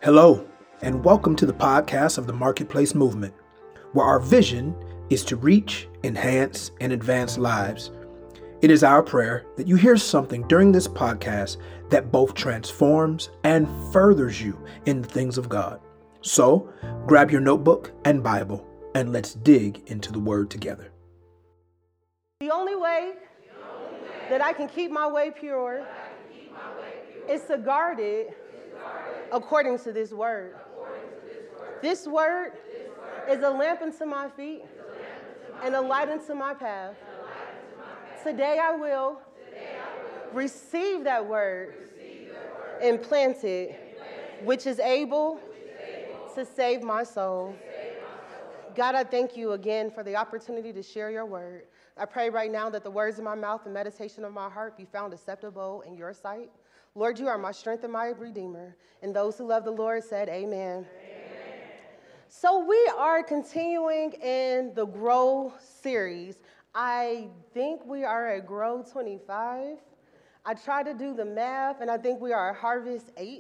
Hello, and welcome to the podcast of the Marketplace Movement, where our vision is to reach, enhance, and advance lives. It is our prayer that you hear something during this podcast that both transforms and furthers you in the things of God. So, grab your notebook and Bible, and let's dig into the Word together. The only way that I can keep my way pure is to guard it according to this word. This word is a lamp unto my feet and a light unto my path. Today I will receive that word and plant it, which is able to save my soul. God, I thank you again for the opportunity to share your word. I pray right now that the words of my mouth and meditation of my heart be found acceptable in your sight. Lord, you are my strength and my redeemer. And those who love the Lord said, amen. So we are continuing in the Grow series. I think we are at Grow 25. I tried to do the math, and I think we are at Harvest 8.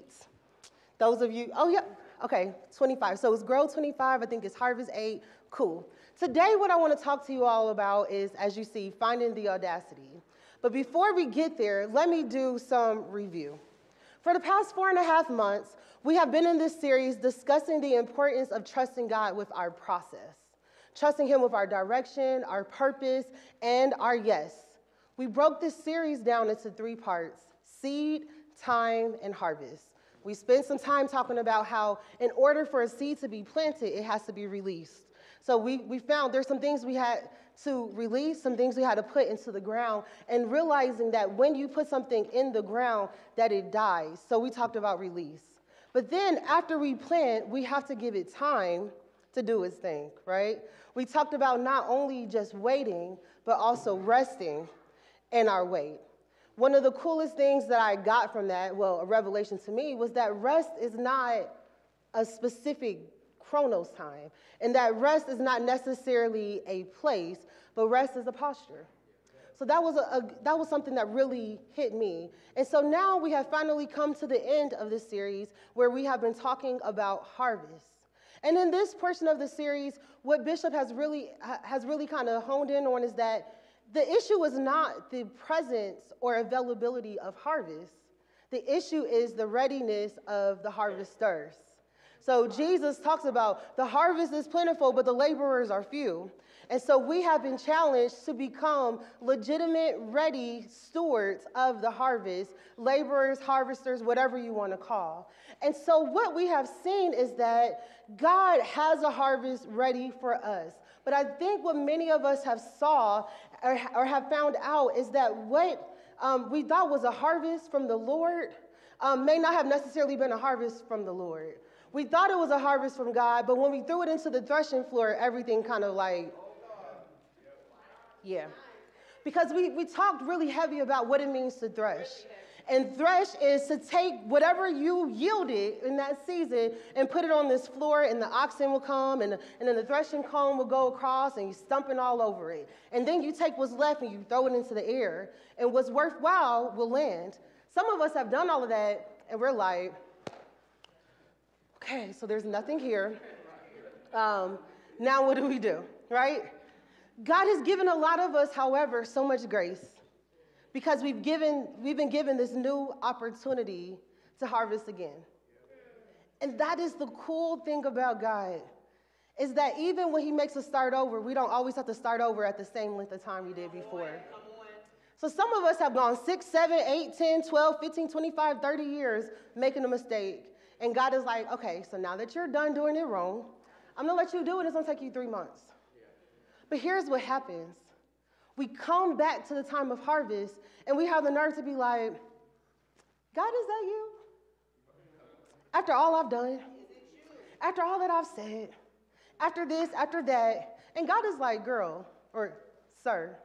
Those of you, okay, 25. So it's Grow 25, I think it's Harvest 8, cool. Today what I want to talk to you all about is, as you see, finding the audacity. But before we get there, let me do some review. For the past 4.5 months, we have been in this series discussing the importance of trusting God with our process, trusting Him with our direction, our purpose, and our yes. We broke this series down into 3 parts: seed, time, and harvest. We spent some time talking about how in order for a seed to be planted, it has to be released. So we found there's some things we had to release, some things we had to put into the ground, and realizing that when you put something in the ground, that it dies. So we talked about release. But then after we plant, we have to give it time to do its thing, right? We talked about not only just waiting, but also resting in our wait. One of the coolest things that I got from that, well, a revelation to me, was that rest is not a specific chronos time, and that rest is not necessarily a place, but rest is a posture. So that was something that really hit me. And so now we have finally come to the end of this series where we have been talking about harvest. And in this portion of the series, what Bishop has really kind of honed in on is that the issue is not the presence or availability of harvest. The issue is the readiness of the harvesters. So Jesus talks about the harvest is plentiful, but the laborers are few. And so we have been challenged to become legitimate, ready stewards of the harvest, laborers, harvesters, whatever you want to call. And so what we have seen is that God has a harvest ready for us. But I think what many of us have saw or have found out is that what we thought was a harvest from the Lord may not have necessarily been a harvest from the Lord. We thought it was a harvest from God, but when we threw it into the threshing floor, everything kind of yeah. Because we talked really heavy about what it means to thresh. And thresh is to take whatever you yielded in that season and put it on this floor, and the oxen will come, and then the threshing comb will go across, and you're stumping all over it. And then you take what's left and you throw it into the air, and what's worthwhile will land. Some of us have done all of that, and we're like, okay, so there's nothing here. Now what do we do, right? God has given a lot of us, however, so much grace because we've been given this new opportunity to harvest again. And that is the cool thing about God, is that even when He makes us start over, we don't always have to start over at the same length of time we did before. So some of us have gone 6, 7, 8, 10, 12, 15, 25, 30 years making a mistake. And God is like, okay, so now that you're done doing it wrong, I'm going to let you do it. It's going to take you 3 months. But here's what happens. We come back to the time of harvest, and we have the nerve to be like, God, is that you? After all I've done, after all that I've said, after this, after that, and God is like, girl, or sir,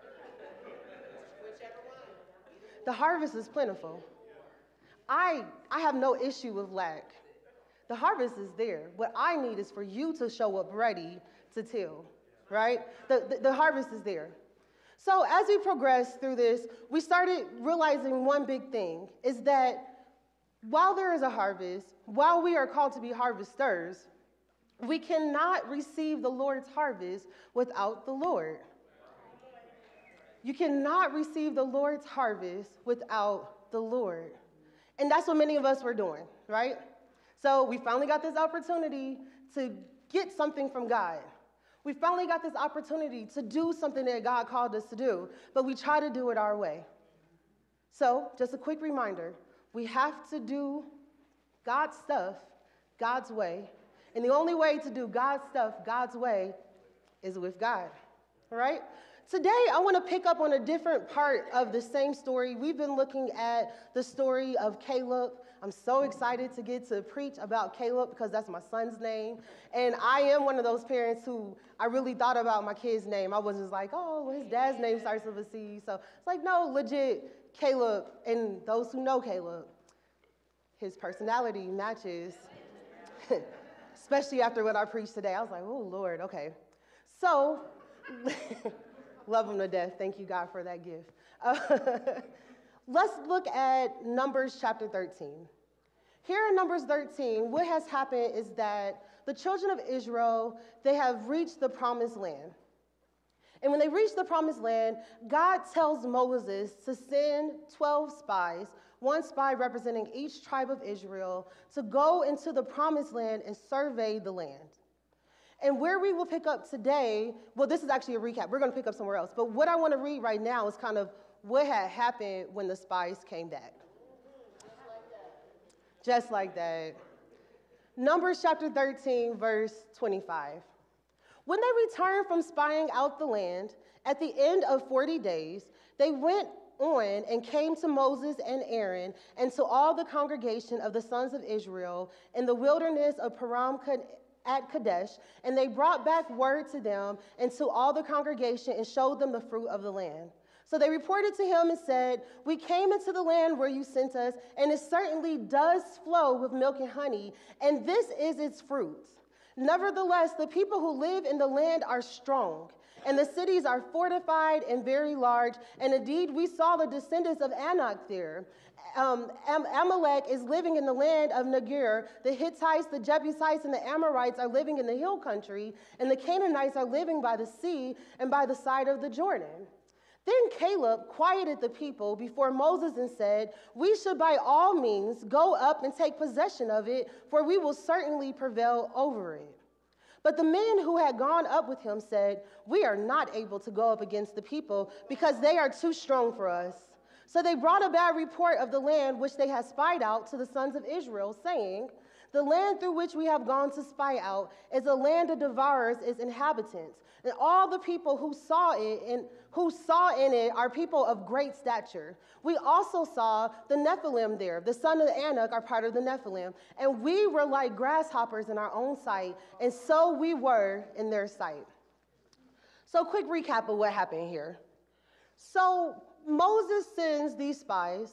the harvest is plentiful. I have no issue with lack. The harvest is there. What I need is for you to show up ready to till, right? The harvest is there. So as we progressed through this, we started realizing one big thing, is that while there is a harvest, while we are called to be harvesters, we cannot receive the Lord's harvest without the Lord. You cannot receive the Lord's harvest without the Lord. And that's what many of us were doing, right? So we finally got this opportunity to get something from God. We finally got this opportunity to do something that God called us to do, but we try to do it our way. So just a quick reminder, we have to do God's stuff God's way. And the only way to do God's stuff God's way is with God, all right? Today, I want to pick up on a different part of the same story. We've been looking at the story of Caleb. I'm so excited to get to preach about Caleb because that's my son's name. And I am one of those parents who I really thought about my kid's name. I was just like, oh, well, his dad's name starts with a C. So it's like, no, legit, Caleb. And those who know Caleb, his personality matches, especially after what I preached today. I was like, oh, Lord, okay. So, love him to death. Thank you, God, for that gift. Let's look at Numbers chapter 13. Here in Numbers 13, what has happened is that the children of Israel, they have reached the promised land. And when they reach the promised land, God tells Moses to send 12 spies, one spy representing each tribe of Israel, to go into the promised land and survey the land. And where we will pick up today, well, this is actually a recap. We're going to pick up somewhere else. But what I want to read right now is kind of what had happened when the spies came back. Just like that. Numbers chapter 13, verse 25. When they returned from spying out the land, at the end of 40 days, they went on and came to Moses and Aaron and to all the congregation of the sons of Israel in the wilderness of Param at Kadesh, and they brought back word to them and to all the congregation and showed them the fruit of the land. So they reported to him and said, we came into the land where you sent us, and it certainly does flow with milk and honey, and this is its fruit. Nevertheless, the people who live in the land are strong, and the cities are fortified and very large, and indeed we saw the descendants of Anak there. Amalek is living in the land of Negev. The Hittites, the Jebusites, and the Amorites are living in the hill country, and the Canaanites are living by the sea and by the side of the Jordan. Then Caleb quieted the people before Moses and said, we should by all means go up and take possession of it, for we will certainly prevail over it. But the men who had gone up with him said, we are not able to go up against the people because they are too strong for us. So they brought a bad report of the land which they had spied out to the sons of Israel, saying, the land through which we have gone to spy out is a land of devourers, its inhabitants. And all the people who saw in it are people of great stature. We also saw the Nephilim there. The son of Anak are part of the Nephilim. And we were like grasshoppers in our own sight, and so we were in their sight. So quick recap of what happened here. So Moses sends these spies.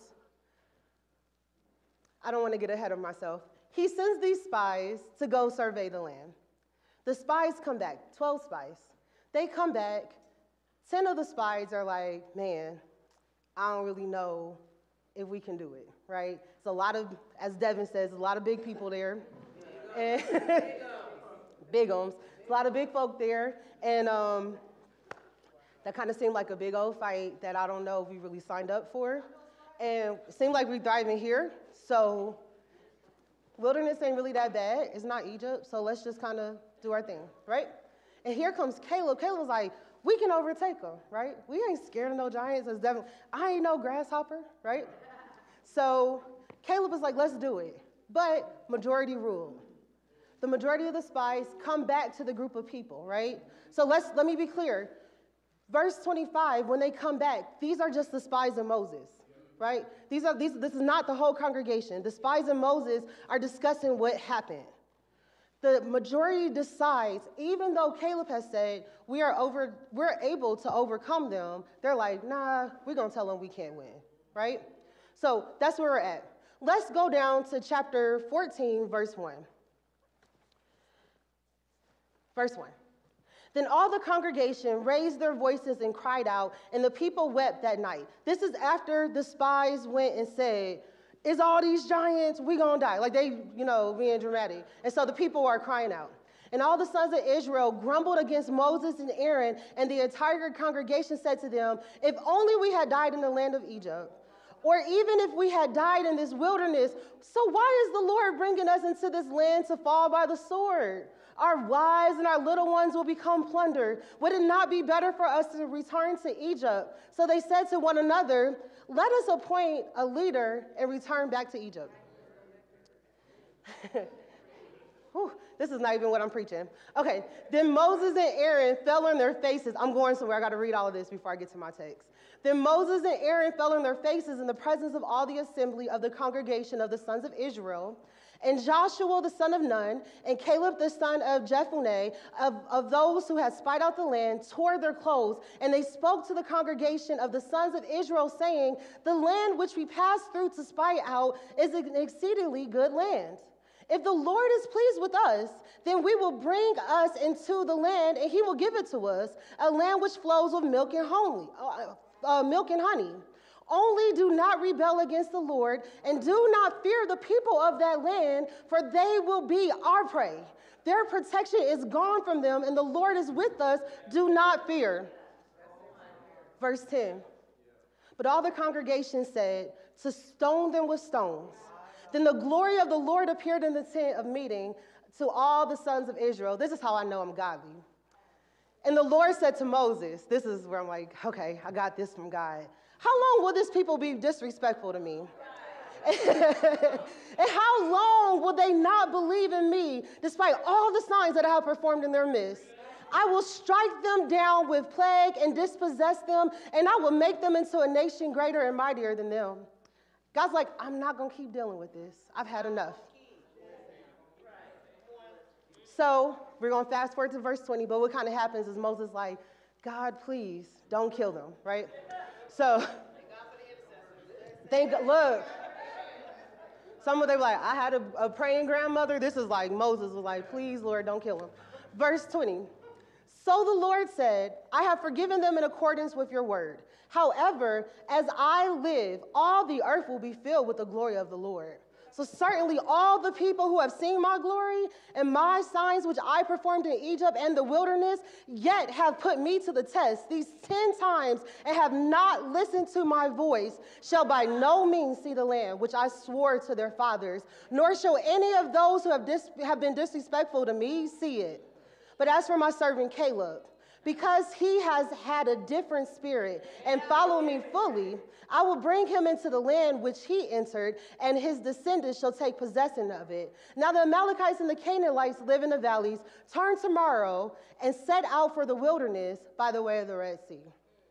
I don't want to get ahead of myself. He sends these spies to go survey the land. The spies come back, 12 spies. They come back. 10 of the spies are like, man, I don't really know if we can do it, right? It's a lot of, as Devin says, a lot of big people there. And bigums. A lot of big folk there. And that kind of seemed like a big old fight that I don't know if we really signed up for. And it seemed like we're thriving here. So wilderness ain't really that bad. It's not Egypt. So let's just kind of do our thing, right? And here comes Caleb. Caleb was like, we can overtake them, right? We ain't scared of no giants. As Devin, I ain't no grasshopper, right? So Caleb was like, let's do it. But majority ruled. The majority of the spies come back to the group of people, right? So let me be clear. Verse 25, when they come back, these are just the spies of Moses, right? This is not the whole congregation. The spies of Moses are discussing what happened. The majority decides, even though Caleb has said, we're able to overcome them, they're like, nah, we're going to tell them we can't win, right? So that's where we're at. Let's go down to chapter 14, verse 1. Verse 1. Then all the congregation raised their voices and cried out, and the people wept that night. This is after the spies went and said, It's all these giants, we gonna die. Like they, being dramatic. And so the people are crying out. And all the sons of Israel grumbled against Moses and Aaron, and the entire congregation said to them, if only we had died in the land of Egypt, or even if we had died in this wilderness, so why is the Lord bringing us into this land to fall by the sword? Our wives and our little ones will become plundered. Would it not be better for us to return to Egypt? So they said to one another, let us appoint a leader and return back to Egypt. Whew, this is not even what I'm preaching. Okay, then Moses and Aaron fell on their faces. I'm going somewhere. I got to read all of this before I get to my text. Then Moses and Aaron fell on their faces in the presence of all the assembly of the congregation of the sons of Israel. And Joshua the son of Nun and Caleb the son of Jephunneh, of those who had spied out the land, tore their clothes, and they spoke to the congregation of the sons of Israel, saying, the land which we passed through to spy out is an exceedingly good land. If the Lord is pleased with us, then we will bring us into the land, and he will give it to us, a land which flows with milk and honey. Only do not rebel against the Lord, and do not fear the people of that land, for they will be our prey. Their protection is gone from them, and the Lord is with us. Do not fear. Verse 10. But all the congregation said, to stone them with stones. Then the glory of the Lord appeared in the tent of meeting to all the sons of Israel. This is how I know I'm godly. And the Lord said to Moses, this is where I'm like, okay, I got this from God. How long will this people be disrespectful to me? And how long will they not believe in me despite all the signs that I have performed in their midst? I will strike them down with plague and dispossess them, and I will make them into a nation greater and mightier than them. God's like, I'm not going to keep dealing with this. I've had enough. So we're going to fast forward to verse 20, but what kind of happens is Moses like, God, please don't kill them, right? So look, some of them like, I had a praying grandmother. This is like Moses was like, please, Lord, don't kill them. Verse 20. So the Lord said, I have forgiven them in accordance with your word. However, as I live, all the earth will be filled with the glory of the Lord. So certainly all the people who have seen my glory and my signs which I performed in Egypt and the wilderness, yet have put me to the test these 10 times and have not listened to my voice, shall by no means see the land which I swore to their fathers, nor shall any of those who have been disrespectful to me see it. But as for my servant Caleb, because he has had a different spirit and followed me fully, I will bring him into the land which he entered, and his descendants shall take possession of it. Now the Amalekites and the Canaanites live in the valleys. Turn tomorrow and set out for the wilderness by the way of the Red Sea.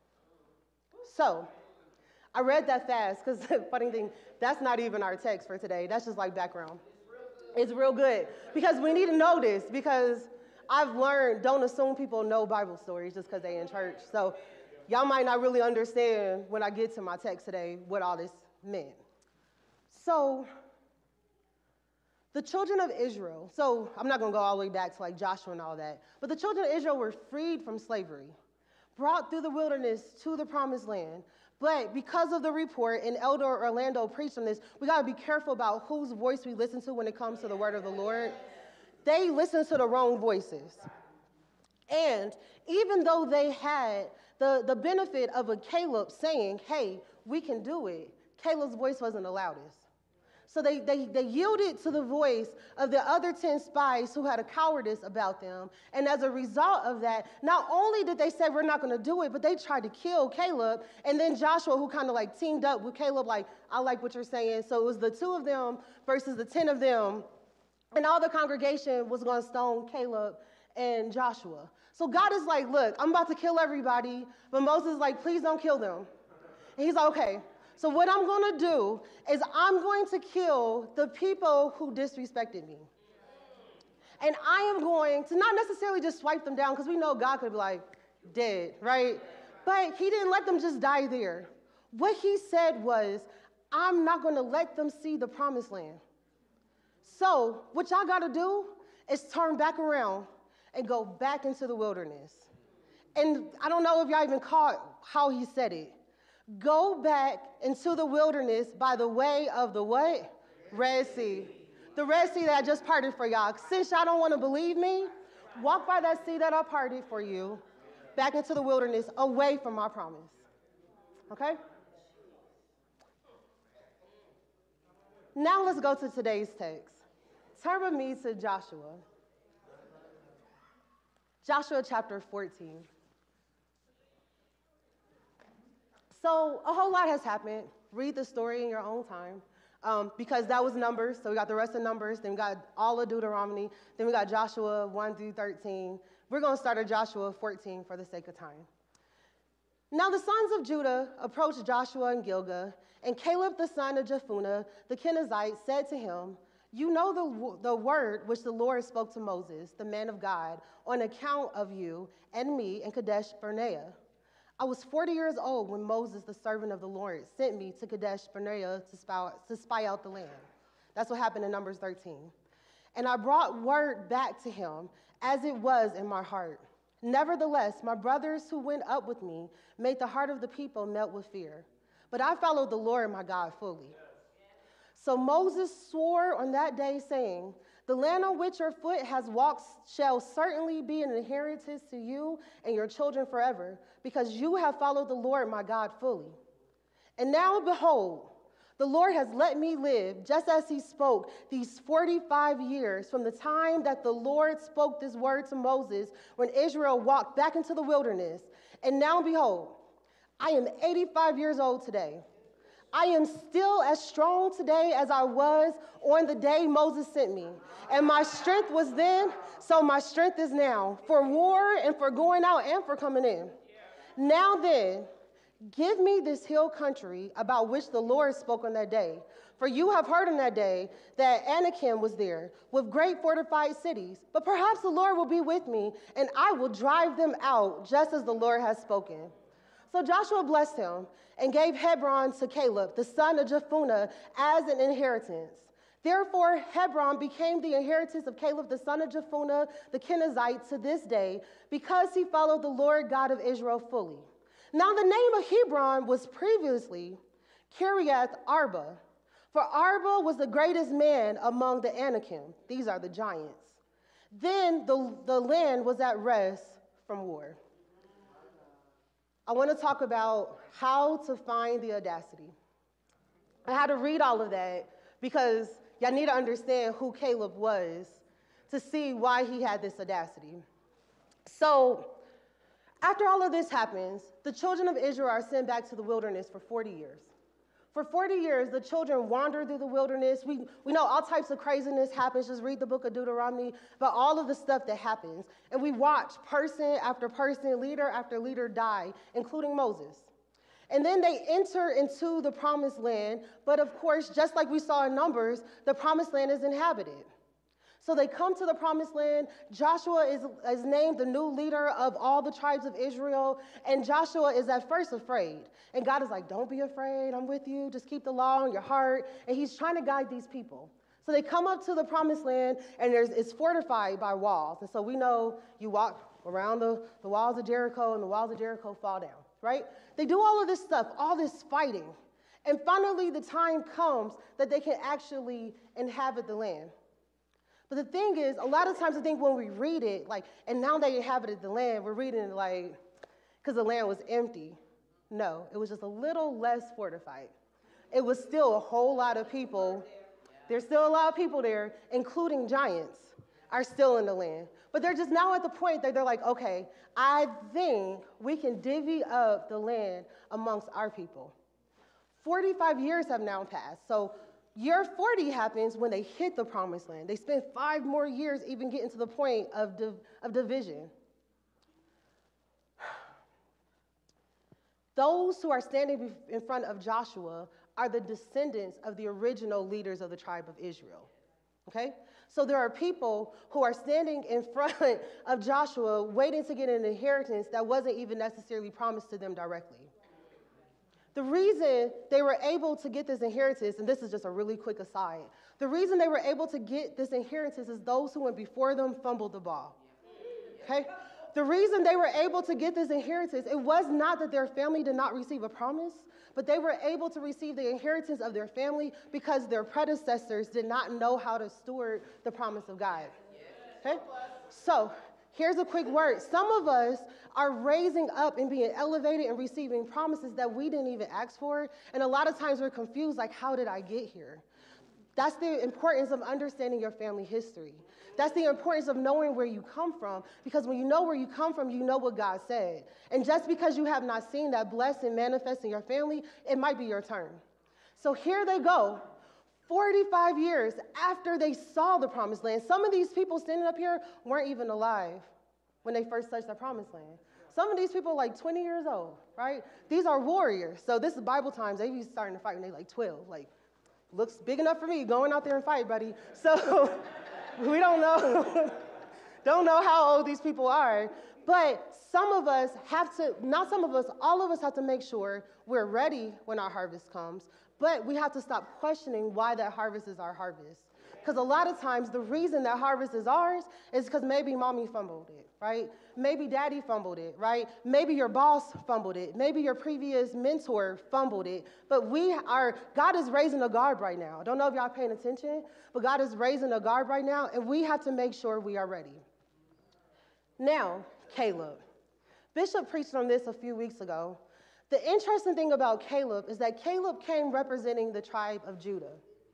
So I read that fast because the funny thing, that's not even our text for today. That's just like background. It's real good because we need to know this, because I've learned, don't assume people know Bible stories just because they're in church. So y'all might not really understand when I get to my text today what all this meant. So the children of Israel, so I'm not going to go all the way back to like Joshua and all that, but the children of Israel were freed from slavery, brought through the wilderness to the promised land. But because of the report, and Elder Orlando preached on this, we got to be careful about whose voice we listen to when it comes to the word of the Lord. They listened to the wrong voices. And even though they had the benefit of a Caleb saying, hey, we can do it, Caleb's voice wasn't the loudest. So they yielded to the voice of the other 10 spies who had a cowardice about them. And as a result of that, not only did they say, we're not going to do it, but they tried to kill Caleb. And then Joshua, who kind of like teamed up with Caleb, like, I like what you're saying. So it was the 2 of them versus the 10 of them. And all the congregation was going to stone Caleb and Joshua. So God is like, look, I'm about to kill everybody. But Moses is like, please don't kill them. And he's like, okay. So what I'm going to do is I'm going to kill the people who disrespected me. And I am going to not necessarily just swipe them down, because we know God could be like, dead, right? But he didn't let them just die there. What he said was, I'm not going to let them see the promised land. So what y'all got to do is turn back around and go back into the wilderness. And I don't know if y'all even caught how he said it, Go back into the wilderness by the way of the what? Red Sea. The Red Sea that I just parted for y'all. Since y'all don't want to believe me, walk by that sea that I parted for you, back into the wilderness, away from my promise. Okay? Now let's go to today's text. Turn with me to Joshua. Joshua chapter 14. So a whole lot has happened. Read the story in your own time. Because that was Numbers, so we got the rest of Numbers, then we got all of Deuteronomy, then we got Joshua 1 through 13. We're going to start at Joshua 14 for the sake of time. Now the sons of Judah approached Joshua and Gilgal, and Caleb the son of Jephunneh, the Kenizzite, said to him, "You know the word which the Lord spoke to Moses, the man of God, on account of you and me in Kadesh Barnea. I was 40 years old when Moses, the servant of the Lord, sent me to Kadesh Barnea to spy out the land." That's what happened in Numbers 13. "And I brought word back to him as it was in my heart. Nevertheless, my brothers who went up with me made the heart of the people melt with fear. But I followed the Lord my God fully. So Moses swore on that day, saying, 'The land on which your foot has walked shall certainly be an inheritance to you and your children forever, because you have followed the Lord my God fully. And now, behold, the Lord has let me live, just as he spoke these 45 years from the time that the Lord spoke this word to Moses when Israel walked back into the wilderness. And now, behold, I am 85 years old today. I am still as strong today as I was on the day Moses sent me. And my strength was then, so my strength is now, for war and for going out and for coming in. Now then, give me this hill country about which the Lord spoke on that day. For you have heard on that day that Anakim was there with great fortified cities. But perhaps the Lord will be with me, and I will drive them out just as the Lord has spoken.' So Joshua blessed him and gave Hebron to Caleb, the son of Jephunneh, as an inheritance. Therefore, Hebron became the inheritance of Caleb, the son of Jephunneh, the Kenizzite, to this day, because he followed the Lord God of Israel fully. Now the name of Hebron was previously Kiriath Arba, for Arba was the greatest man among the Anakim. These are the giants. Then the land was at rest from war." I want to talk about how to find the audacity. I had to read all of that because y'all need to understand who Caleb was to see why he had this audacity. So, after all of this happens, the children of Israel are sent back to the wilderness for 40 years. For 40 years, the children wander through the wilderness. We know all types of craziness happens. Just read the book of Deuteronomy about all of the stuff that happens. And we watch person after person, leader after leader die, including Moses. And then they enter into the promised land. But of course, just like we saw in Numbers, the promised land is inhabited. So they come to the promised land. Joshua is named the new leader of all the tribes of Israel. And Joshua is at first afraid. And God is like, "Don't be afraid. I'm with you. Just keep the law in your heart." And he's trying to guide these people. So they come up to the promised land, and it's fortified by walls. And so we know you walk around the walls of Jericho, and the walls of Jericho fall down, right? They do all of this stuff, all this fighting. And finally, the time comes that they can actually inhabit the land. But the thing is, a lot of times I think when we read it, and now they inhabited the land, we're reading it because the land was empty. No, it was just a little less fortified. It was still a whole lot of people. There's still a lot of people there, including giants, are still in the land. But they're just now at the point that they're like, okay, I think we can divvy up the land amongst our people. 45 years have now passed. So year 40 happens when they hit the promised land. They spend 5 more years even getting to the point of division. Those who are standing in front of Joshua are the descendants of the original leaders of the tribe of Israel. Okay? So there are people who are standing in front of Joshua waiting to get an inheritance that wasn't even necessarily promised to them directly. The reason they were able to get this inheritance, and this is just a really quick aside, the reason they were able to get this inheritance is those who went before them fumbled the ball. Okay? The reason they were able to get this inheritance, it was not that their family did not receive a promise, but they were able to receive the inheritance of their family because their predecessors did not know how to steward the promise of God. Okay? So, here's a quick word. Some of us are raising up and being elevated and receiving promises that we didn't even ask for. And a lot of times we're confused, like, how did I get here? That's the importance of understanding your family history. That's the importance of knowing where you come from, because when you know where you come from, you know what God said. And just because you have not seen that blessing manifest in your family, it might be your turn. So here they go. 45 years after they saw the promised land. Some of these people standing up here weren't even alive when they first touched the promised land. Some of these people are like 20 years old, right? These are warriors. So this is Bible times. They be starting to fight when they like 12. Like, looks big enough for me. Going out there and fight, buddy. So we don't know. Don't know how old these people are. But some of us have to, not some of us, all of us have to make sure we're ready when our harvest comes. But we have to stop questioning why that harvest is our harvest. Because a lot of times the reason that harvest is ours is because maybe mommy fumbled it, right? Maybe daddy fumbled it, right? Maybe your boss fumbled it. Maybe your previous mentor fumbled it. But God is raising a guard right now. I don't know if y'all paying attention, but God is raising a guard right now, and we have to make sure we are ready. Now, Caleb. Bishop preached on this a few weeks ago. The interesting thing about Caleb is that Caleb came representing the tribe of Judah.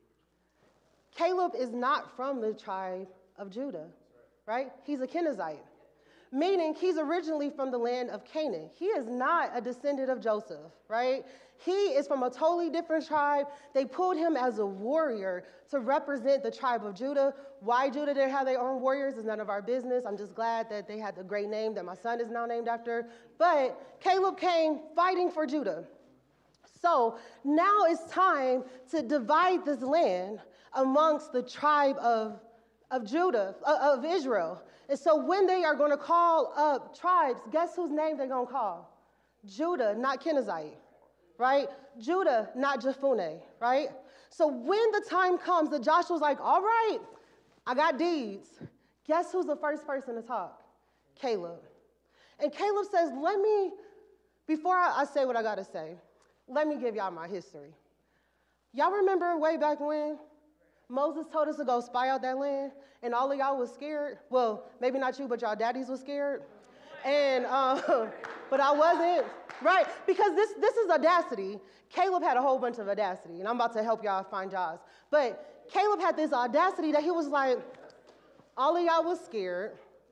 Caleb is not from the tribe of Judah, right? He's a Kenizzite, meaning he's originally from the land of Canaan. He is not a descendant of Joseph, right? He is from a totally different tribe. They pulled him as a warrior to represent the tribe of Judah. Why Judah didn't have their own warriors is none of our business. I'm just glad that they had the great name that my son is now named after. But Caleb came fighting for Judah. So now it's time to divide this land amongst the tribe of Judah, of Israel. And so when they are going to call up tribes, guess whose name they're going to call? Judah, not Kenizzite, right? Judah, not Jephunneh, right? So when the time comes that Joshua's like, all right, I got deeds. Guess who's the first person to talk? Caleb. And Caleb says, before I say what I got to say, let me give y'all my history. Y'all remember way back when Moses told us to go spy out that land, and all of y'all was scared? Well, maybe not you, but y'all daddies was scared. And, but I wasn't, right? Because this is audacity. Caleb had a whole bunch of audacity, and I'm about to help y'all find jobs. But Caleb had this audacity that he was like, all of y'all was scared,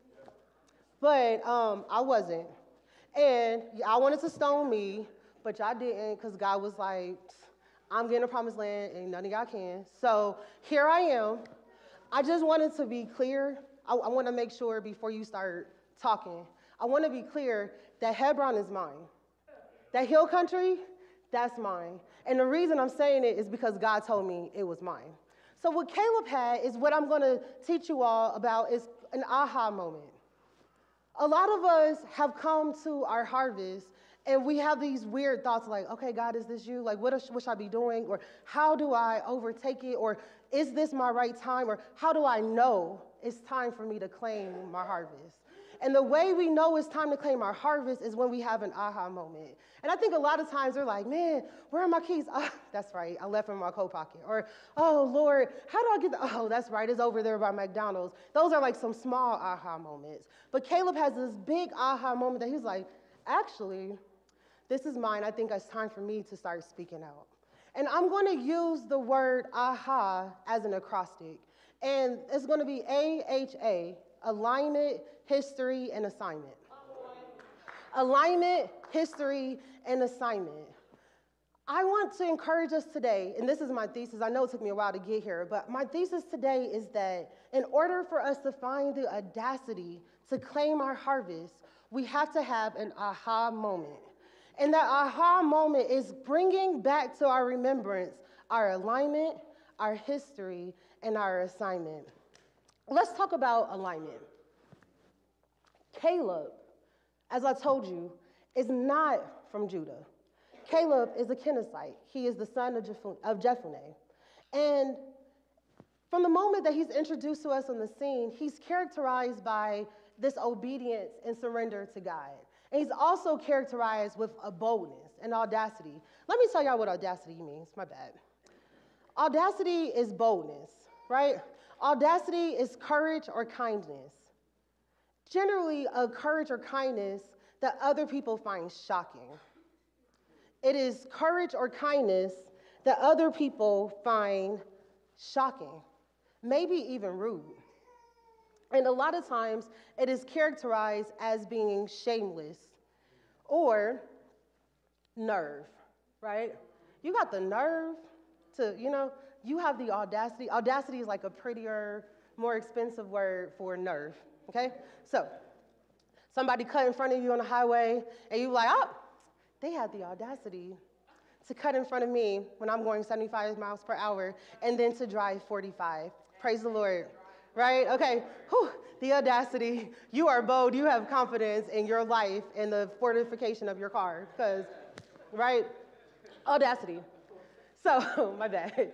but I wasn't. And y'all wanted to stone me, but y'all didn't, because God was like, I'm getting a promised land, and none of y'all can. So here I am. I just wanted to be clear. I want to make sure before you start talking, I want to be clear that Hebron is mine. That hill country, that's mine. And the reason I'm saying it is because God told me it was mine. So what Caleb had is what I'm going to teach you all about is an aha moment. A lot of us have come to our harvest and we have these weird thoughts like, okay, God, is this you? Like, what should I be doing? Or how do I overtake it? Or is this my right time? Or how do I know it's time for me to claim my harvest? And the way we know it's time to claim our harvest is when we have an aha moment. And I think a lot of times we're like, man, where are my keys? Oh, that's right, I left them in my coat pocket. Or, oh, Lord, how do I get oh, that's right, it's over there by McDonald's. Those are like some small aha moments. But Caleb has this big aha moment that he's like, actually, this is mine. I think it's time for me to start speaking out. And I'm going to use the word aha as an acrostic. And it's going to be AHA, alignment, history, and assignment. Alignment, history, and assignment. I want to encourage us today, and this is my thesis. I know it took me a while to get here, but my thesis today is that in order for us to find the audacity to claim our harvest, we have to have an aha moment. And that aha moment is bringing back to our remembrance our alignment, our history, and our assignment. Let's talk about alignment. Caleb, as I told you, is not from Judah. Caleb is a Kenizzite. He is the son of Jephunneh. And From the moment that he's introduced to us on the scene, he's characterized by this obedience and surrender to God. And he's also characterized with a boldness and audacity. Let me tell y'all what audacity means. My bad. Audacity is boldness, right? Audacity is courage or kindness. Generally, a courage or kindness that other people find shocking. It is courage or kindness that other people find shocking, maybe even rude. And a lot of times, it is characterized as being shameless or nerve, right? You got the nerve to, you have the audacity. Audacity is like a prettier, more expensive word for nerve, okay? So, somebody cut in front of you on the highway, and you're like, oh, they had the audacity to cut in front of me when I'm going 75 miles per hour, and then to drive 45. Praise the Lord, right? Okay, whew, the audacity. You are bold. You have confidence in your life and the fortification of your car, because, right? Audacity. So, my bad.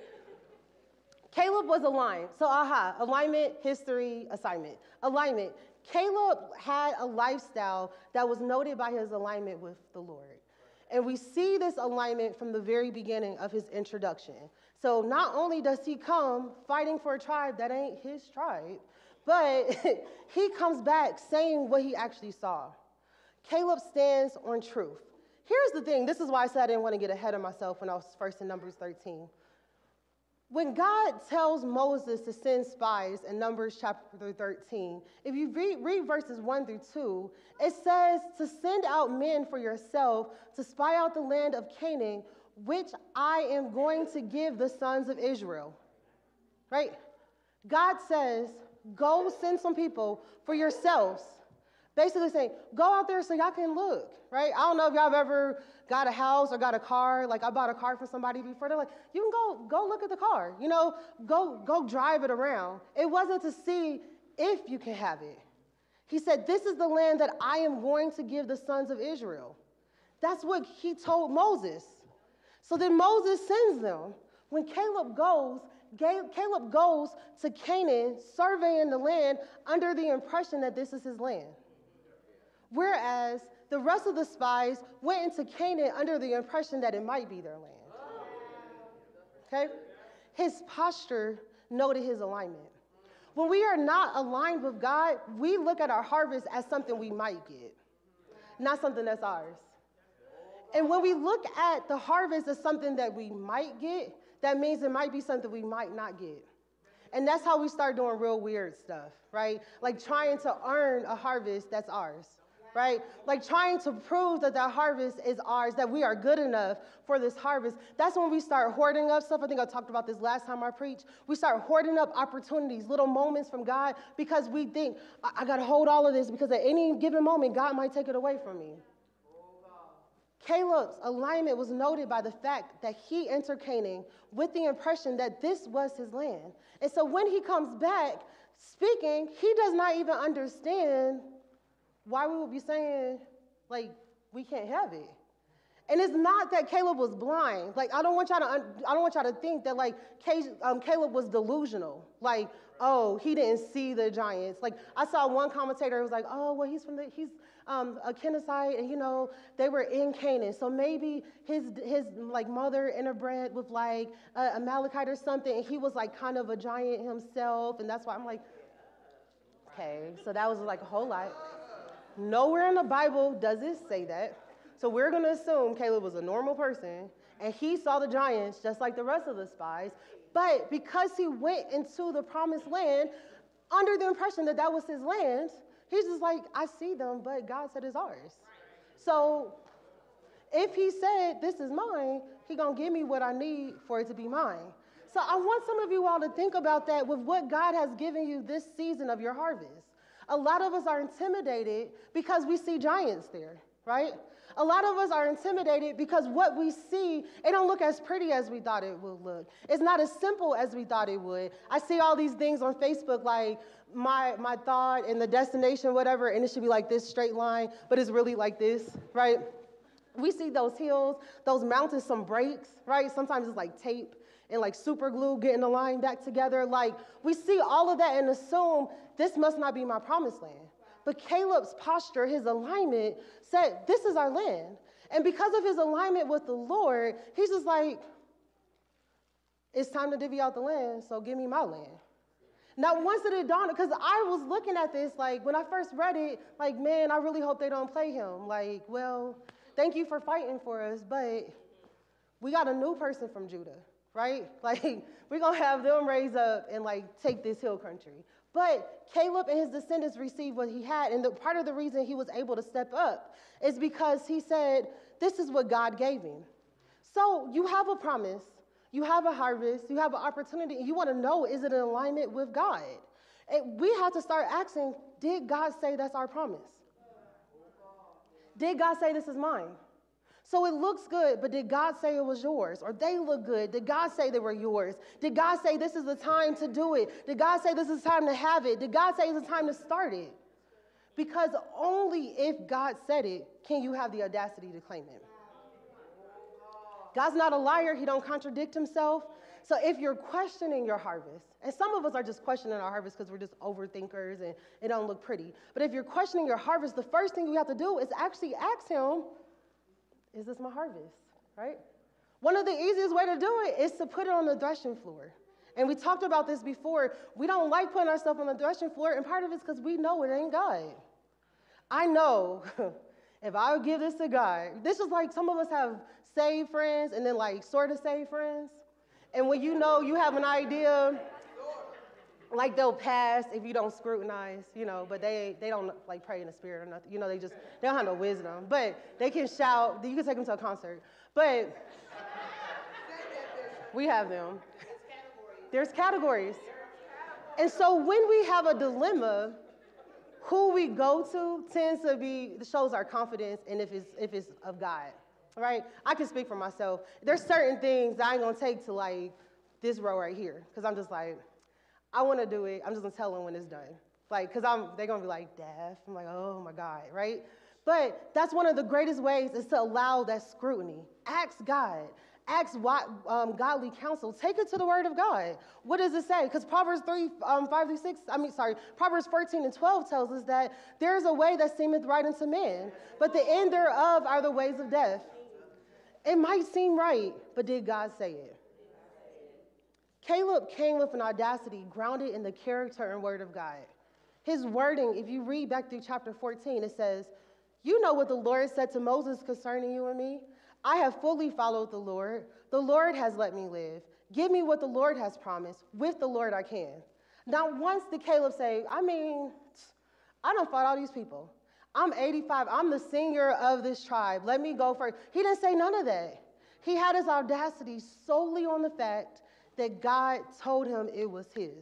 Caleb was aligned. So, alignment, history, assignment. Alignment. Caleb had a lifestyle that was noted by his alignment with the Lord. And we see this alignment from the very beginning of his introduction. So not only does he come fighting for a tribe that ain't his tribe, but he comes back saying what he actually saw. Caleb stands on truth. Here's the thing. This is why I said I didn't want to get ahead of myself when I was first in Numbers 13. When God tells Moses to send spies in Numbers chapter 13, if you read verses 1 through 2, it says to send out men for yourself to spy out the land of Canaan, which I am going to give the sons of Israel. Right? God says, go send some people for yourselves. Basically saying, go out there so y'all can look, right? I don't know if y'all have ever got a house or got a car. Like, I bought a car for somebody before. They're like, you can go look at the car. Go drive it around. It wasn't to see if you can have it. He said, this is the land that I am going to give the sons of Israel. That's what he told Moses. So then Moses sends them. When Caleb goes to Canaan, surveying the land under the impression that this is his land. Whereas the rest of the spies went into Canaan under the impression that it might be their land. Okay? His posture noted his alignment. When we are not aligned with God, we look at our harvest as something we might get, not something that's ours. And when we look at the harvest as something that we might get, that means it might be something we might not get. And that's how we start doing real weird stuff, right? Like trying to earn a harvest that's ours. Right? Like trying to prove that harvest is ours, that we are good enough for this harvest. That's when we start hoarding up stuff. I think I talked about this last time I preached. We start hoarding up opportunities, little moments from God, because we think, I got to hold all of this because at any given moment, God might take it away from me. Caleb's alignment was noted by the fact that he entered Canaan with the impression that this was his land. And so when he comes back speaking, he does not even understand why we would be saying, like, we can't have it. And it's not that Caleb was blind. Like, I don't want y'all to think that, like, Caleb was delusional. Like, oh, he didn't see the giants. Like, I saw one commentator who was like, oh, well, he's a Kenizzite, and, they were in Canaan. So maybe his like, mother interbred with, like, a Amalekite or something, and he was, like, kind of a giant himself. And that's why I'm like, okay, so that was, like, a whole lot. Nowhere in the Bible does it say that. So we're going to assume Caleb was a normal person, and he saw the giants just like the rest of the spies. But because he went into the promised land under the impression that that was his land, he's just like, I see them, but God said it's ours. So if he said, this is mine, he's going to give me what I need for it to be mine. So I want some of you all to think about that with what God has given you this season of your harvest. A lot of us are intimidated because we see giants there, right? A lot of us are intimidated because what we see, it don't look as pretty as we thought it would look. It's not as simple as we thought it would. I see all these things on Facebook like my thought and the destination, whatever, and it should be like this straight line, but it's really like this, right? We see those hills, those mountains, some breaks, right? Sometimes it's like tape. and like super glue, getting the line back together. Like we see all of that and assume this must not be my promised land. But Caleb's posture, his alignment said, this is our land. And because of his alignment with the Lord, he's just like, it's time to divvy out the land, so give me my land. Now, once it dawned, because I was looking at this, like, when I first read it, like, man, I really hope they don't play him. Like, well, thank you for fighting for us, but we got a new person from Judah, right? Like, we're going to have them raise up and, like, take this hill country. But Caleb and his descendants received what he had, and part of the reason he was able to step up is because he said, this is what God gave him. So you have a promise, you have a harvest, you have an opportunity, and you want to know, is it in alignment with God? And we have to start asking, did God say that's our promise? Did God say this is mine? So it looks good, but did God say it was yours? Or they look good, did God say they were yours? Did God say this is the time to do it? Did God say this is the time to have it? Did God say it's the time to start it? Because only if God said it can you have the audacity to claim it. God's not a liar, he don't contradict himself. So if you're questioning your harvest, and some of us are just questioning our harvest because we're just overthinkers and it don't look pretty. But if you're questioning your harvest, the first thing you have to do is actually ask him, is this my harvest, right? One of the easiest way to do it is to put it on the threshing floor. And we talked about this before. We don't like putting ourselves on the threshing floor, and part of it's because we know it ain't God. I know if I would give this to God, this is like some of us have saved friends and then like sort of saved friends. And when you know you have an idea, like they'll pass if you don't scrutinize, you know, but they don't like pray in the spirit or nothing. You know, they don't have no wisdom. But they can shout, you can take them to a concert. But we have them. There's categories. And so when we have a dilemma, who we go to tends to shows our confidence and if it's of God, right? I can speak for myself. There's certain things that I ain't gonna take to like this row right here, because I'm just like, I want to do it. I'm just going to tell them when it's done. Like, because they're going to be like, Daph. I'm like, oh, my God, right? But that's one of the greatest ways is to allow that scrutiny. Ask God. Ask what godly counsel. Take it to the word of God. What does it say? Because Proverbs 14:12 tells us that there is a way that seemeth right unto man, but the end thereof are the ways of death. It might seem right, but did God say it? Caleb came with an audacity grounded in the character and word of God. His wording, if you read back through chapter 14, it says, you know what the Lord said to Moses concerning you and me? I have fully followed the Lord. The Lord has let me live. Give me what the Lord has promised. With the Lord I can. Not once did Caleb say, I done fought all these people. I'm 85. I'm the senior of this tribe. Let me go first. He didn't say none of that. He had his audacity solely on the fact that God told him it was his.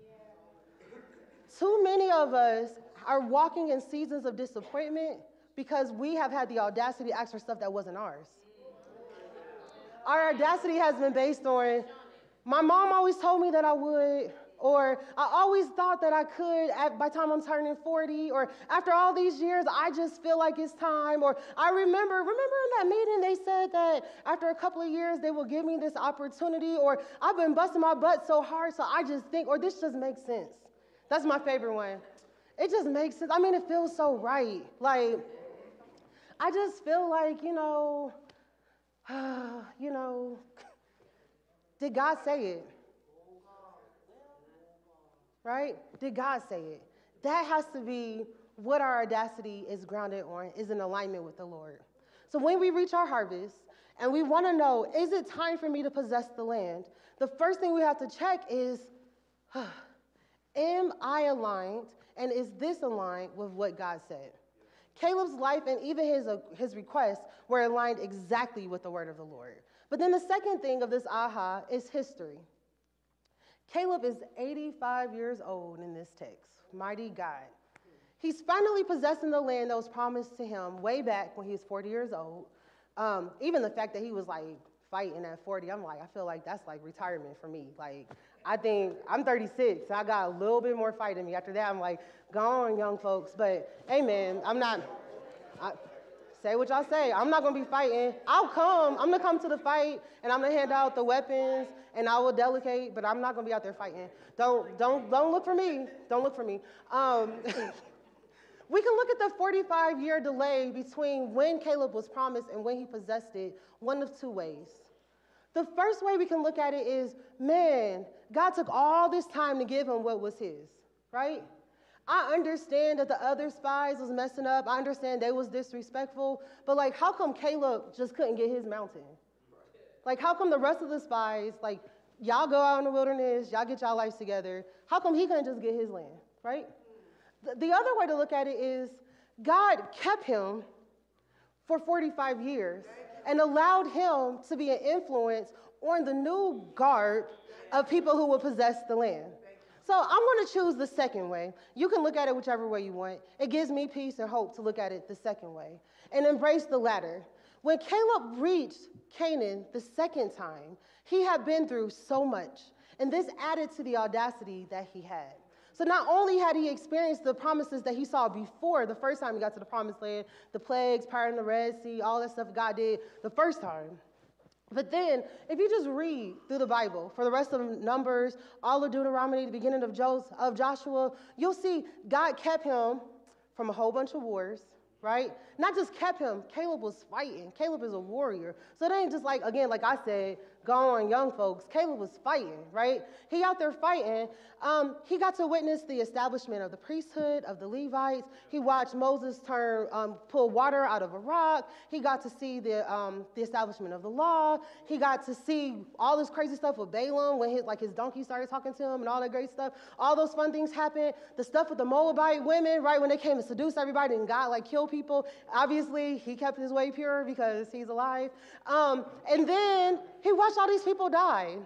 Too many of us are walking in seasons of disappointment because we have had the audacity to ask for stuff that wasn't ours. Our audacity has been based on, my mom always told me that I would, or I always thought that I could by the time I'm turning 40, or after all these years, I just feel like it's time, or I remember in that meeting, they said that after a couple of years, they will give me this opportunity, or I've been busting my butt so hard, so I just think, or this just makes sense. That's my favorite one. It just makes sense. I mean, it feels so right. Like, I just feel like, did God say it? Right? Did God say it? That has to be what our audacity is grounded on, is in alignment with the Lord. So when we reach our harvest and we want to know, is it time for me to possess the land? The first thing we have to check is, am I aligned, and is this aligned with what God said? Caleb's life and even his requests were aligned exactly with the word of the Lord. But then the second thing of this aha is history. Caleb is 85 years old in this text. Mighty God. He's finally possessing the land that was promised to him way back when he was 40 years old. Even the fact that he was like fighting at 40, I'm like, I feel like that's like retirement for me. Like, I think I'm 36, so I got a little bit more fight in me. After that, I'm like, go on, young folks. But, hey, man, Say what y'all say. I'm not going to be fighting. I'll come. I'm going to come to the fight, and I'm going to hand out the weapons, and I will delegate, but I'm not going to be out there fighting. Don't look for me. Don't look for me. We can look at the 45-year delay between when Caleb was promised and when he possessed it one of two ways. The first way we can look at it is, man, God took all this time to give him what was his, right? I understand that the other spies was messing up. I understand they was disrespectful. But, like, how come Caleb just couldn't get his mountain? Like, how come the rest of the spies, like, y'all go out in the wilderness, y'all get y'all lives together. How come he couldn't just get his land, right? The other way to look at it is God kept him for 45 years and allowed him to be an influence on the new guard of people who will possess the land. So I'm going to choose the second way. You can look at it whichever way you want. It gives me peace and hope to look at it the second way and embrace the latter. When Caleb reached Canaan the second time, he had been through so much, and this added to the audacity that he had. So not only had he experienced the promises that he saw before the first time he got to the promised land, the plagues, parting the Red Sea, all that stuff God did the first time, but then, if you just read through the Bible, for the rest of Numbers, all of Deuteronomy, the beginning of Joshua, you'll see God kept him from a whole bunch of wars, right? Not just kept him, Caleb was fighting. Caleb is a warrior. So it ain't just like, again, like I said, go on young folks. Caleb was fighting, right? He out there fighting. He got to witness the establishment of the priesthood, of the Levites. He watched Moses pull water out of a rock. He got to see the establishment of the law. He got to see all this crazy stuff with Balaam when his donkey started talking to him and all that great stuff. All those fun things happened. The stuff with the Moabite women, right, when they came to seduce everybody and God, kill people. Obviously, he kept his way pure because he's alive. And then he watched all these people die.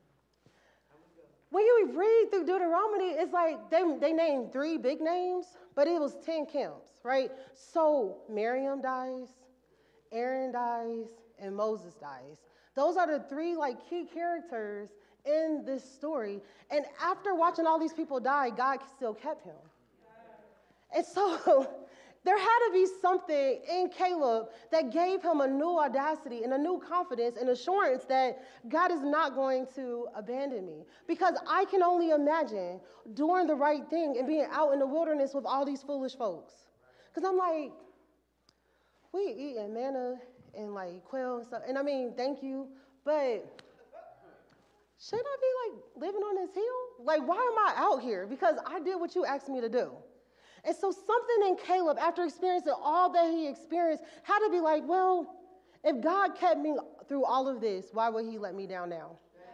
When you read through Deuteronomy, it's like they named 3 big names, but it was 10 camps, right? So Miriam dies, Aaron dies, and Moses dies. Those are the 3 key characters in this story. And after watching all these people die, God still kept him. And so there had to be something in Caleb that gave him a new audacity and a new confidence and assurance that God is not going to abandon me. Because I can only imagine doing the right thing and being out in the wilderness with all these foolish folks. Because I'm like, we eating manna and quail and stuff. And I mean, thank you, but should I be living on this hill? Why am I out here? Because I did what you asked me to do. And so something in Caleb, after experiencing all that he experienced, had to be well, if God kept me through all of this, why would he let me down now?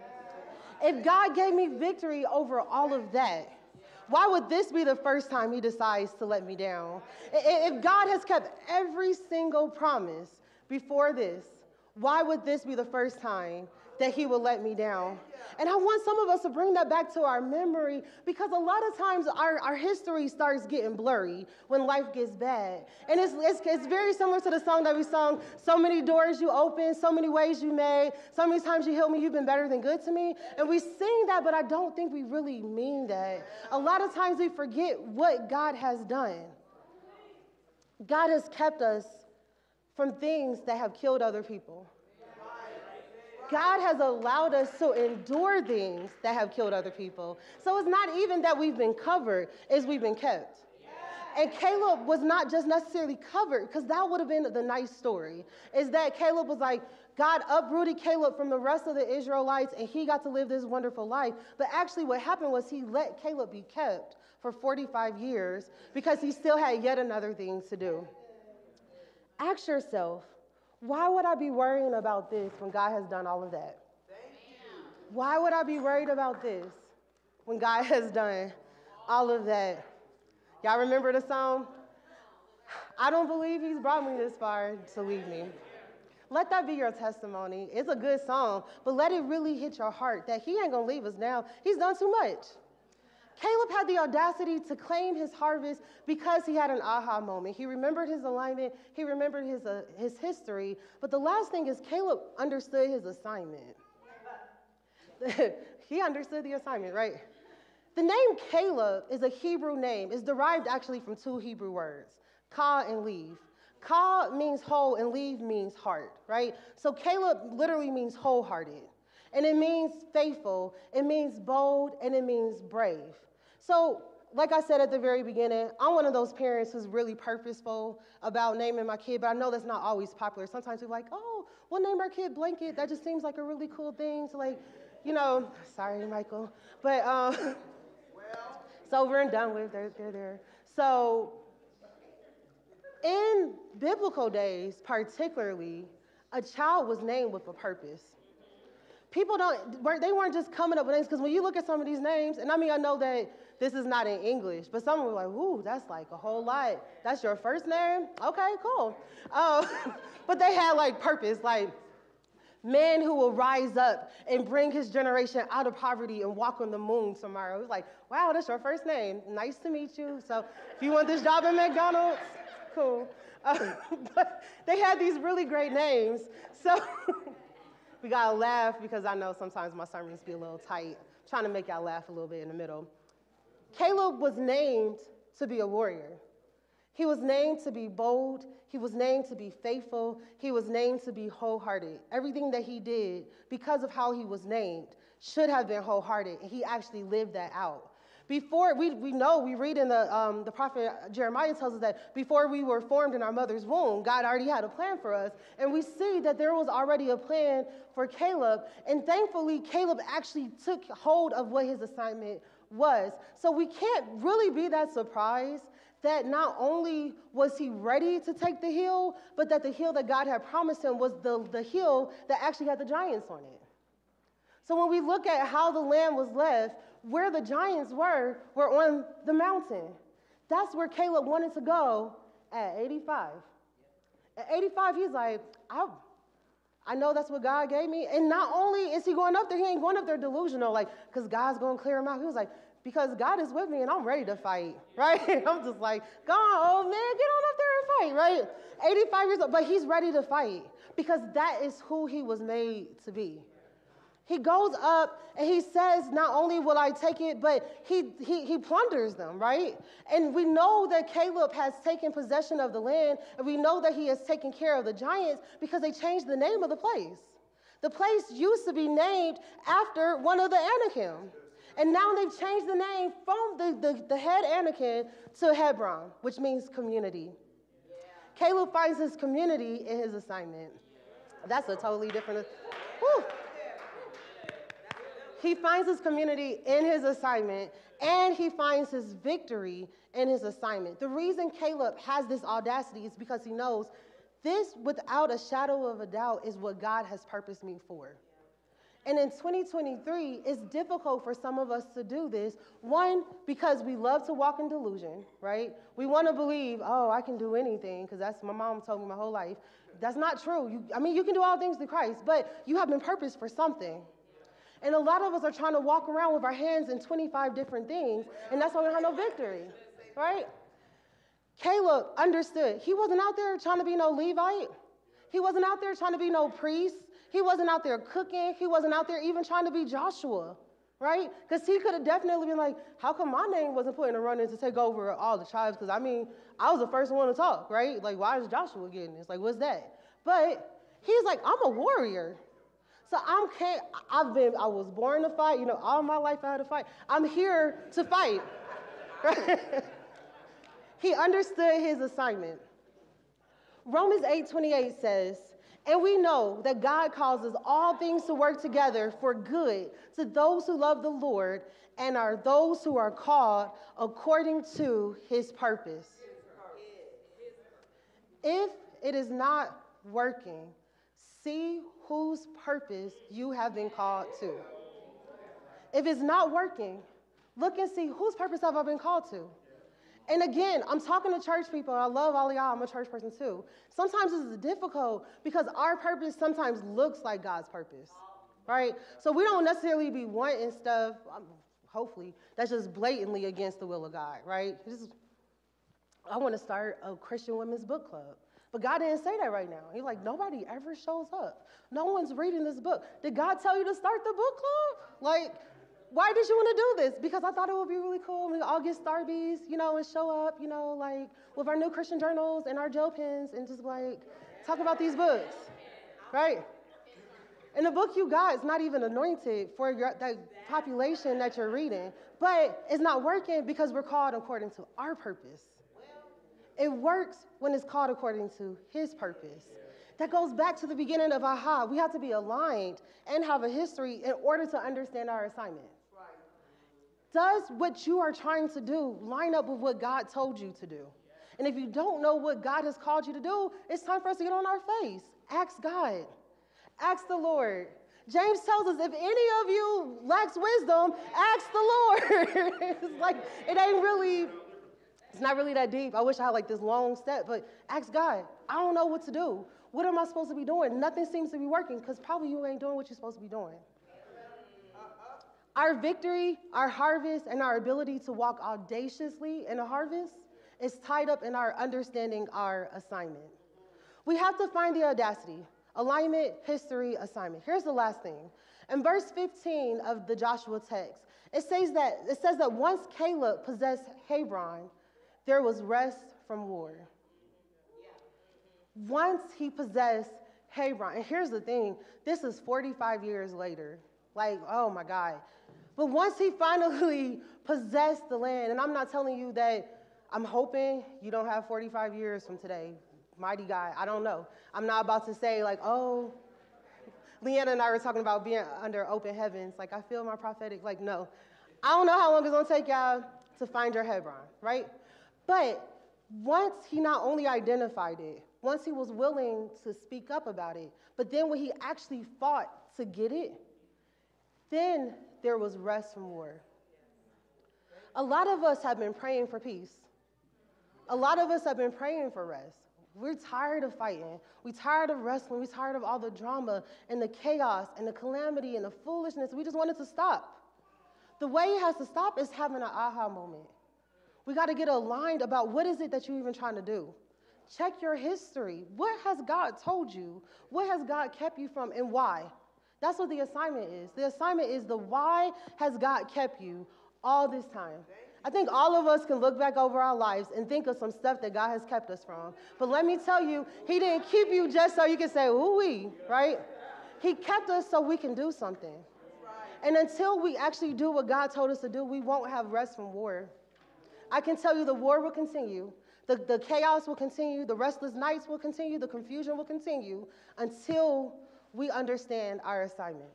If God gave me victory over all of that, why would this be the first time he decides to let me down? If God has kept every single promise before this, why would this be the first time that he will let me down? And I want some of us to bring that back to our memory, because a lot of times our history starts getting blurry when life gets bad. And it's very similar to the song that we sung, so many doors you opened, so many ways you made, so many times you healed me, you've been better than good to me. And we sing that, but I don't think we really mean that. A lot of times we forget what God has done. God has kept us from things that have killed other people. God has allowed us to endure things that have killed other people. So it's not even that we've been covered, it's we've been kept. And Caleb was not just necessarily covered, because that would have been the nice story, is that Caleb was God uprooted Caleb from the rest of the Israelites, and he got to live this wonderful life. But actually what happened was he let Caleb be kept for 45 years because he still had yet another thing to do. Ask yourself, why would I be worrying about this when God has done all of that? Why would I be worried about this when God has done all of that? Y'all remember the song? I don't believe he's brought me this far to leave me. Let that be your testimony. It's a good song, but let it really hit your heart that he ain't going to leave us now. He's done too much. Caleb had the audacity to claim his harvest because he had an aha moment. He remembered his alignment. He remembered his history. But the last thing is Caleb understood his assignment. He understood the assignment, right? The name Caleb is a Hebrew name. It's derived actually from 2 Hebrew words, ka and leave. Ka means whole and leave means heart, right? So Caleb literally means wholehearted. And it means faithful, it means bold, and it means brave. So, like I said at the very beginning, I'm one of those parents who's really purposeful about naming my kid, but I know that's not always popular. Sometimes we're like, oh, we'll name our kid Blanket. That just seems like a really cool thing to like, sorry, Michael. But, it's over and done with, they're there. So, in biblical days, particularly, a child was named with a purpose. People they weren't just coming up with names, because when you look at some of these names, and I know that this is not in English, but some were like, ooh, that's like a whole lot. That's your first name? Okay, cool. But they had like purpose, like man who will rise up and bring his generation out of poverty and walk on the moon tomorrow. It was like, wow, that's your first name. Nice to meet you. So if you want this job at McDonald's, cool. But they had these really great names. So we gotta laugh because I know sometimes my sermons be a little tight. I'm trying to make y'all laugh a little bit in the middle. Caleb was named to be a warrior. He was named to be bold. He was named to be faithful. He was named to be wholehearted. Everything that he did, because of how he was named, should have been wholehearted, and he actually lived that out. Before, we read in the prophet Jeremiah tells us that before we were formed in our mother's womb, God already had a plan for us. And we see that there was already a plan for Caleb. And thankfully, Caleb actually took hold of what his assignment was. So we can't really be that surprised that not only was he ready to take the hill, but that the hill that God had promised him was the hill that actually had the giants on it. So when we look at how the land was left, where the giants were on the mountain. That's where Caleb wanted to go at 85. At 85, he's like, I know that's what God gave me. And not only is he going up there, he ain't going up there delusional, like, because God's going to clear him out. He was like, because God is with me and I'm ready to fight, right? I'm just like, God, old man, get on up there and fight, right? 85 years old, but he's ready to fight because that is who he was made to be. He goes up and he says, not only will I take it, but he plunders them, right? And we know that Caleb has taken possession of the land, and we know that he has taken care of the giants because they changed the name of the place. The place used to be named after one of the Anakim. And now they've changed the name from the head Anakim to Hebron, which means community. Yeah. Caleb finds his community in his assignment. That's a totally different... Whew. He finds his community in his assignment, and he finds his victory in his assignment. The reason Caleb has this audacity is because he knows this, without a shadow of a doubt, is what God has purposed me for. And in 2023, it's difficult for some of us to do this. One, because we love to walk in delusion, right? We want to believe, oh, I can do anything, because that's my mom told me my whole life. That's not true. You can do all things through Christ, but you have been purposed for something. And a lot of us are trying to walk around with our hands in 25 different things, and that's why we don't have no victory, right? Caleb understood. He wasn't out there trying to be no Levite. He wasn't out there trying to be no priest. He wasn't out there cooking. He wasn't out there even trying to be Joshua, right? Because he could have definitely been like, how come my name wasn't put in a run-in to take over all the tribes? Because, I was the first one to talk, right? Like, why is Joshua getting this? Like, what's that? But he's like, I'm a warrior. So I was born to fight. All my life I had to fight. I'm here to fight. He understood his assignment. Romans 8:28 says, and we know that God causes all things to work together for good to those who love the Lord and are those who are called according to his purpose. If it is not working, see whose purpose you have been called to. If it's not working, look and see whose purpose have I been called to. And again, I'm talking to church people. I love all of y'all. I'm a church person too. Sometimes this is difficult because our purpose sometimes looks like God's purpose, right? So we don't necessarily be wanting stuff, hopefully, that's just blatantly against the will of God, right? I want to start a Christian women's book club. But God didn't say that right now. He's like, nobody ever shows up. No one's reading this book. Did God tell you to start the book club? Like, Why did you want to do this? Because I thought it would be really cool. We all get Starbies, and show up, like with our new Christian journals and our gel pens and just like talk about these books, right? And the book you got is not even anointed for that population that you're reading, but it's not working because we're called according to our purpose. It works when it's called according to his purpose. That goes back to the beginning of AHA. We have to be aligned and have a history in order to understand our assignment. Does what you are trying to do line up with what God told you to do? And if you don't know what God has called you to do, it's time for us to get on our face. Ask God. Ask the Lord. James tells us if any of you lacks wisdom, ask the Lord. It's like, it's not really that deep. I wish I had like this long step, but ask God. I don't know what to do. What am I supposed to be doing? Nothing seems to be working because probably you ain't doing what you're supposed to be doing. Our victory, our harvest, and our ability to walk audaciously in a harvest is tied up in our understanding our assignment. We have to find the audacity. Alignment, history, assignment. Here's the last thing. In verse 15 of the Joshua text, it says that once Caleb possessed Hebron, there was rest from war. Once he possessed Hebron, and here's the thing, this is 45 years later. Like, oh my God. But once he finally possessed the land, and I'm not telling you that I'm hoping you don't have 45 years from today. Mighty God, I don't know. I'm not about to say like, oh, Leanna and I were talking about being under open heavens. Like, I feel my prophetic, like, no. I don't know how long it's going to take y'all to find your Hebron, right? But once he not only identified it, once he was willing to speak up about it, but then when he actually fought to get it, then there was rest from war. A lot of us have been praying for peace. A lot of us have been praying for rest. We're tired of fighting. We're tired of wrestling. We're tired of all the drama and the chaos and the calamity and the foolishness. We just want it to stop. The way it has to stop is having an aha moment. We got to get aligned about what is it that you're even trying to do. Check your history. What has God told you? What has God kept you from and why? That's what the assignment is. The assignment is the why has God kept you all this time. I think all of us can look back over our lives and think of some stuff that God has kept us from. But let me tell you, he didn't keep you just so you can say, ooh-wee, right? He kept us so we can do something. And until we actually do what God told us to do, we won't have rest from war. I can tell you the war will continue. The chaos will continue. The restless nights will continue. The confusion will continue until we understand our assignment.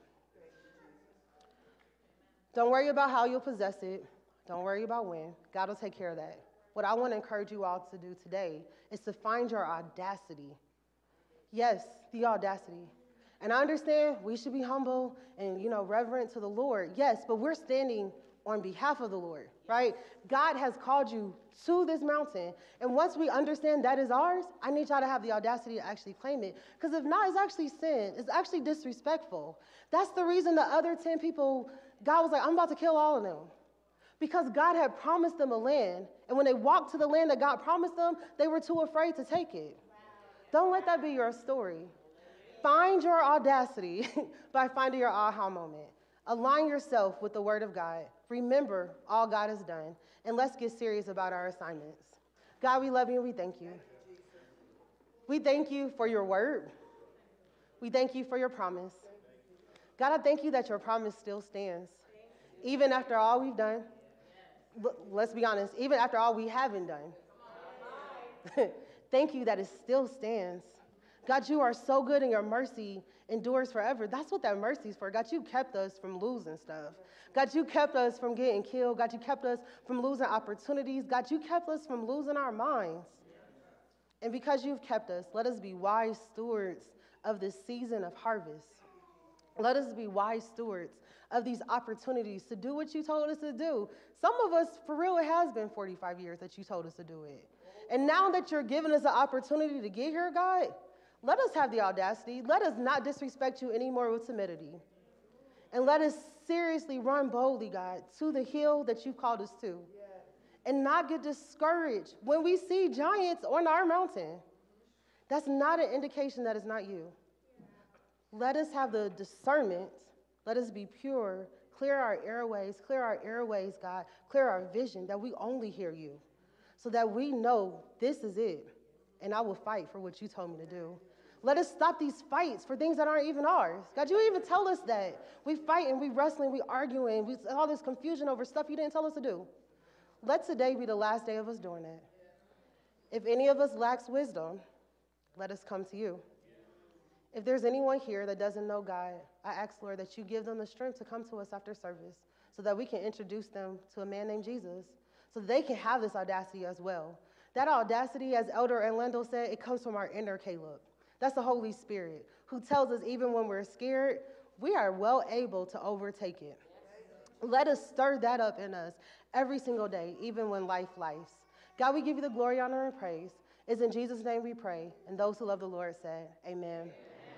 Don't worry about how you'll possess it. Don't worry about when. God will take care of that. What I want to encourage you all to do today is to find your audacity. Yes, the audacity. And I understand we should be humble and, reverent to the Lord. Yes, but we're standing on behalf of the Lord, right? God has called you to this mountain. And once we understand that is ours, I need y'all to have the audacity to actually claim it. Because if not, it's actually sin. It's actually disrespectful. That's the reason the other 10 people, God was like, I'm about to kill all of them. Because God had promised them a land. And when they walked to the land that God promised them, they were too afraid to take it. Don't let that be your story. Find your audacity by finding your aha moment. Align yourself with the word of God. Remember all God has done. And let's get serious about our assignments. God, we love you and we thank you. We thank you for your word. We thank you for your promise. God, I thank you that your promise still stands. Even after all we've done, let's be honest, even after all we haven't done. Thank you that it still stands. God, you are so good and your mercy endures forever. That's what that mercy is for. God, you kept us from losing stuff. God, you kept us from getting killed. God, you kept us from losing opportunities. God, you kept us from losing our minds. And because you've kept us, let us be wise stewards of this season of harvest. Let us be wise stewards of these opportunities to do what you told us to do. Some of us, for real, it has been 45 years that you told us to do it. And now that you're giving us the opportunity to get here, God, let us have the audacity. Let us not disrespect you anymore with timidity. And let us seriously run boldly, God, to the hill that you called us to. And not get discouraged when we see giants on our mountain. That's not an indication that it's not you. Let us have the discernment. Let us be pure, Clear our airways, God. Clear our vision that we only hear you so that we know this is it. And I will fight for what you told me to do. Let us stop these fights for things that aren't even ours. God, you even tell us that. We fight and we wrestling, we arguing, we all this confusion over stuff you didn't tell us to do. Let today be the last day of us doing that. If any of us lacks wisdom, let us come to you. If there's anyone here that doesn't know God, I ask, Lord, that you give them the strength to come to us after service so that we can introduce them to a man named Jesus, so that they can have this audacity as well. That audacity, as Elder Orlando said, it comes from our inner Caleb. That's the Holy Spirit who tells us even when we're scared, we are well able to overtake it. Let us stir that up in us every single day, even when life lives. God, we give you the glory, honor, and praise. It's in Jesus' name we pray. And those who love the Lord said, amen.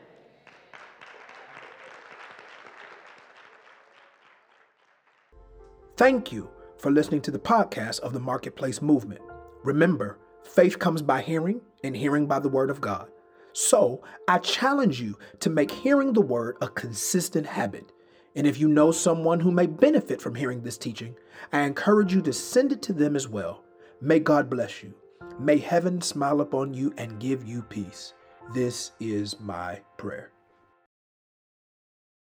Thank you for listening to the podcast of the Marketplace Movement. Remember, faith comes by hearing, and hearing by the word of God. So I challenge you to make hearing the word a consistent habit. And if you know someone who may benefit from hearing this teaching, I encourage you to send it to them as well. May God bless you. May heaven smile upon you and give you peace. This is my prayer.